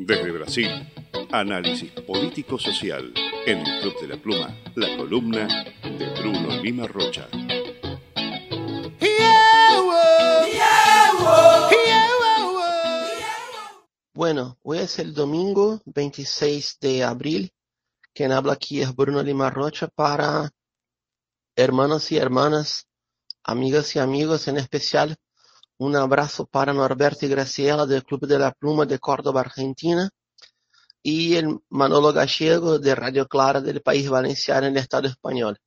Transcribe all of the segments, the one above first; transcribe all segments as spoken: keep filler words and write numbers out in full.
Desde Brasil, análisis político-social en el Club de la Pluma, la columna de Bruno Lima Rocha. Bueno, hoy es el domingo veintiséis de abril. Quien habla aquí es Bruno Lima Rocha para hermanos y hermanas, amigas y amigos, en especial un abrazo para Norberto y Graciela del Club de la Pluma de Córdoba, Argentina, y el Manolo Gallego de Radio Clara del País Valenciano en el Estado español.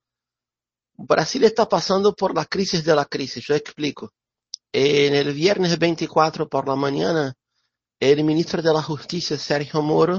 Brasil está pasando por la crisis de la crisis, yo explico. En el viernes veinticuatro por la mañana, el ministro de la Justicia, Sergio Moro,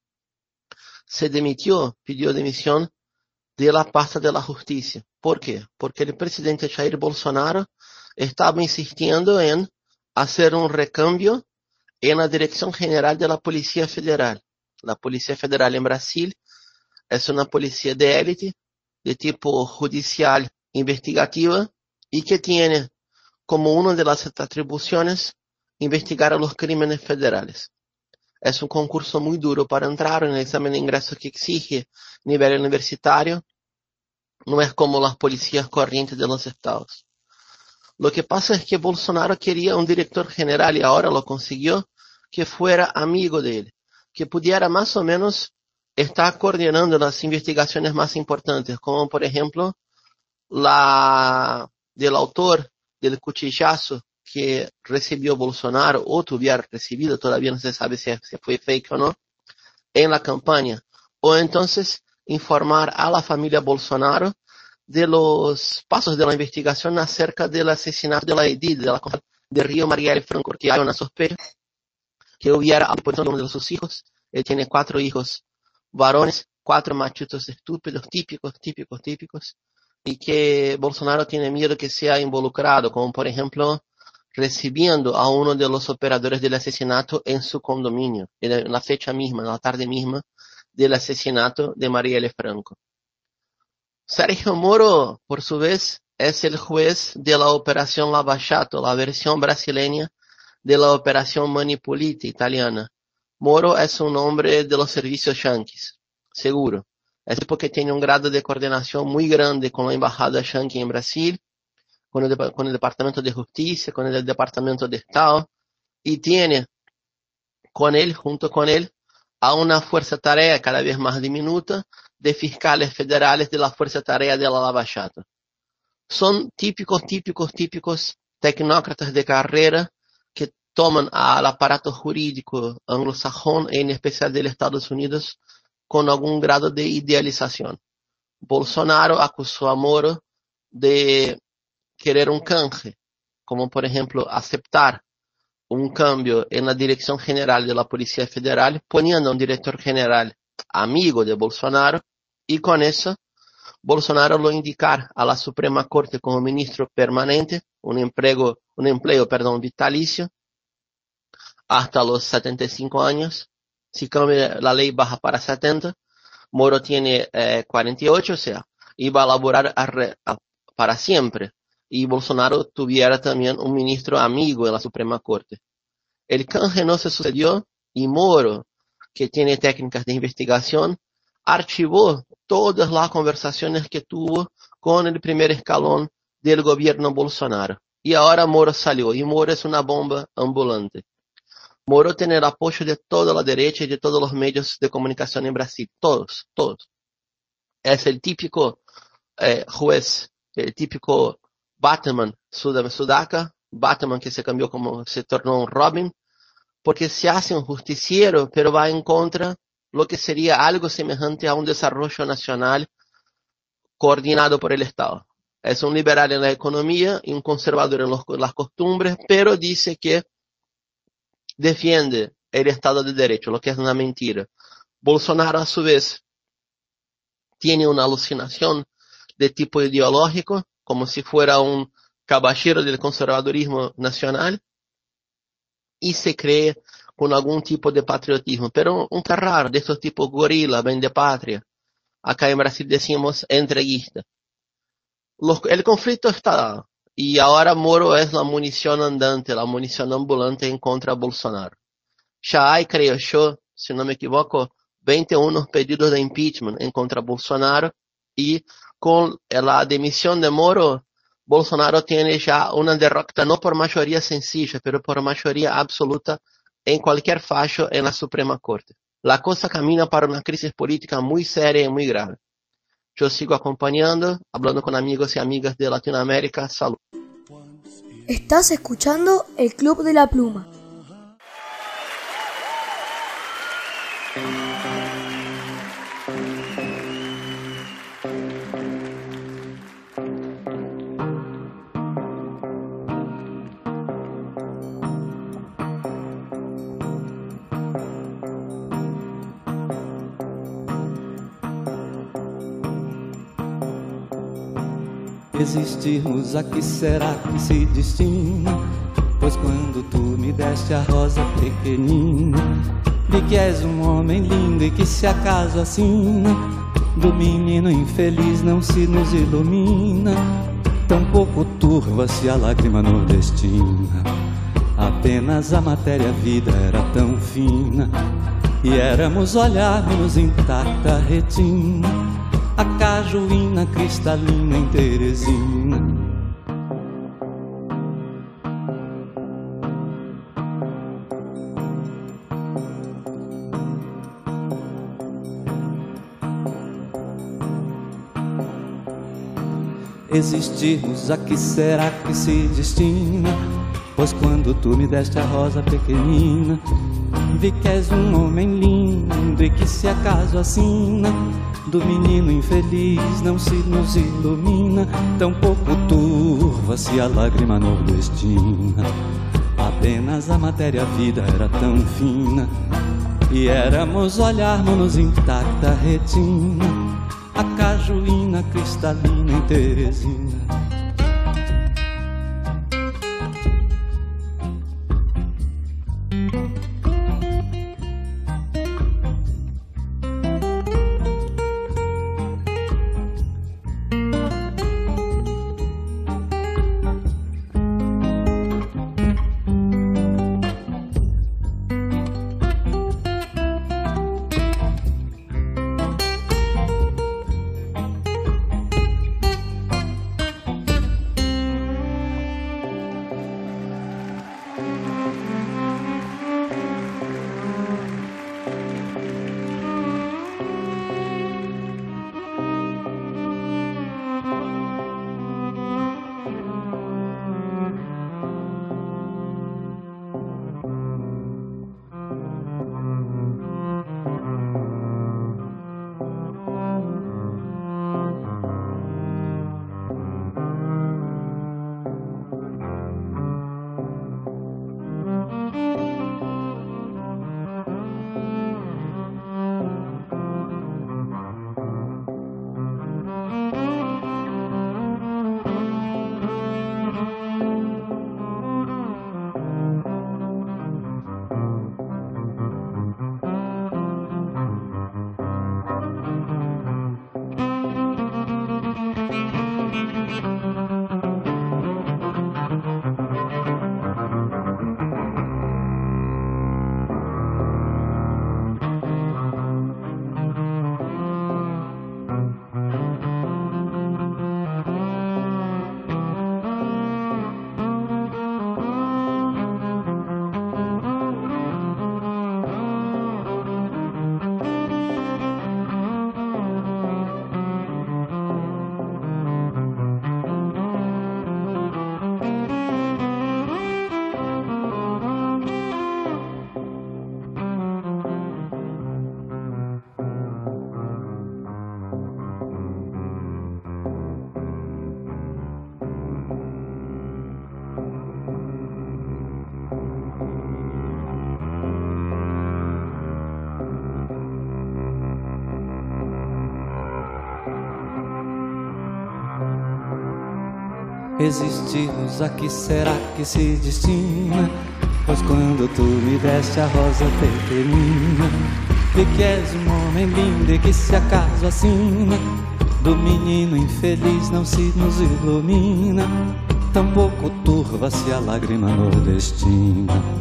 se dimitió, pidió dimisión de la pasta de la justicia. ¿Por qué? Porque el presidente Jair Bolsonaro estaba insistiendo en hacer un recambio en la Dirección General de la Policía Federal. La Policía Federal en Brasil es una policía de élite, de tipo judicial investigativa, y que tiene como una de las atribuciones investigar a los crímenes federales. Es un concurso muy duro para entrar en el examen de ingreso que exige nivel universitario. No es como las policías corrientes de los estados. Lo que pasa es que Bolsonaro quería un director general y ahora lo consiguió, que fuera amigo de él, que pudiera más o menos estar coordinando las investigaciones más importantes, como por ejemplo la del autor del cuchillazo que recibió Bolsonaro, o tuviera recibido, todavía no se sabe si, si fue fake o no, en la campaña. O entonces informar a la familia Bolsonaro de los pasos de la investigación acerca del asesinato de la edil de la de Río Marielle Franco, que hay una sospecha que hubiera apoyado a uno de sus hijos. Él tiene cuatro hijos varones, cuatro machitos estúpidos, típicos, típicos, típicos, y que Bolsonaro tiene miedo que sea involucrado, como por ejemplo recibiendo a uno de los operadores del asesinato en su condominio, en la fecha misma, en la tarde misma del asesinato de Marielle Franco. Sergio Moro, por su vez, es el juez de la Operación Lava Jato, la versión brasileña de la Operación Manipulite italiana. Moro es un hombre de los servicios yanquis, seguro. Es porque tiene un grado de coordinación muy grande con la embajada yanqui en Brasil, con el, con el Departamento de Justicia, con el Departamento de Estado, y tiene con él, junto con él, a una fuerza tarea cada vez más diminuta de fiscales federales de la fuerza tarea de la Lava Jato. Son típicos, típicos, típicos tecnócratas de carrera que toman al aparato jurídico anglosajón, en especial de los Estados Unidos, con algún grado de idealización. Bolsonaro acusó a Moro de querer un canje, como por ejemplo aceptar un cambio en la Dirección General de la Policía Federal, poniendo a un director general amigo de Bolsonaro, y con eso Bolsonaro lo indicar a la Suprema Corte como ministro permanente, un empleo, un empleo, perdón, vitalicio, hasta los setenta y cinco años. Si cambia la ley baja para setenta, Moro tiene eh, cuarenta y ocho, o sea, iba a laborar a re, a, para siempre. Y Bolsonaro tuviera también un ministro amigo en la Suprema Corte. El canje no se sucedió y Moro, que tiene técnicas de investigación, archivó todas las conversaciones que tuvo con el primer escalón del gobierno Bolsonaro. Y ahora Moro salió, y Moro es una bomba ambulante. Moro tiene el apoyo de toda la derecha y de todos los medios de comunicación en Brasil, todos, todos. Es el típico eh, juez, el típico Batman Sud Sudaca, Batman que se cambió como, se tornó un Robin, porque se hace un justiciero, pero va en contra lo que sería algo semejante a un desarrollo nacional coordinado por el Estado. Es un liberal en la economía y un conservador en los, las costumbres, pero dice que defiende el Estado de Derecho, lo que es una mentira. Bolsonaro, a su vez, tiene una alucinación de tipo ideológico, como si fuera un caballero del conservadurismo nacional, y se cree con algún tipo de patriotismo, pero un tan raro, de estos tipos gorila, vende patria. Acá en Brasil decimos entreguista. Los, el conflicto está dado, y ahora Moro es la munición andante, la munición ambulante en contra de Bolsonaro. Já hay, creo yo, si no me equivoco, veintiún pedidos de impeachment en contra Bolsonaro, y con la dimisión de Moro, Bolsonaro tiene ya una derrota no por mayoría sencilla, pero por mayoría absoluta en cualquier fallo en la Suprema Corte. La cosa camina para una crisis política muy seria y muy grave. Yo sigo acompañando, hablando con amigos y amigas de Latinoamérica. Salud. Estás escuchando el Club de la Pluma. Existirmos, a que será que se destina? Pois quando tu me deste a rosa pequenina, vi que és um homem lindo e que se acaso assina, do menino infeliz não se nos ilumina, tampouco turva-se a lágrima nordestina. Apenas a matéria-vida era tão fina, e éramos olharmos intacta a retina, a cajuína cristalina em Teresina. Existirmos, a que será que se destina? Pois quando tu me deste a rosa pequenina, vi que és um homem lindo e que se acaso assina, do menino infeliz não se nos ilumina, tampouco turva-se a lágrima nordestina. Apenas a matéria-vida era tão fina, e éramos olharmos intacta a retina, a cajuína cristalina em Teresina. Existirmos, a que será que se destina? Pois quando tu me deste a rosa pequenina, vi que és um homem lindo e que se acaso assina, do menino infeliz não se nos ilumina, tampouco turva-se a lágrima nordestina.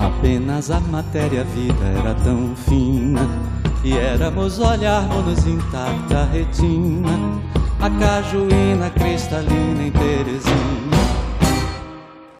Apenas a matéria, a vida era tão fina, e éramos olharmos intacta a retina, a cajuína cristalina em Teresina.